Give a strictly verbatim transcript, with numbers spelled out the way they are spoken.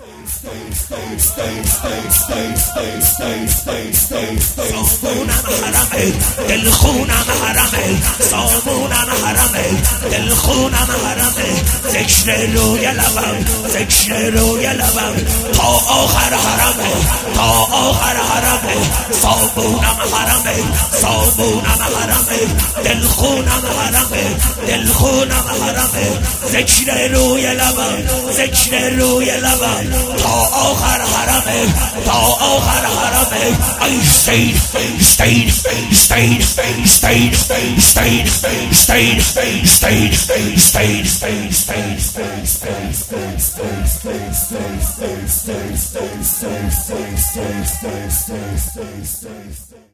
صابونم حرمه دلخونم حرمه صابونم حرمه دلخونم حرمه ذکر روی لبم ذکر روی لبم تا آخر حرمه تا آخر حرمه صابونم حرمه صابونم حرمه دلخونم حرمه دلخونم حرمه ذکر روی لبم ذکر روی لبم تا آخر حرمه تا آخر حرمه ای stayed stayed stayed stayed stayed stayed stayed stayed stayed stayed stayed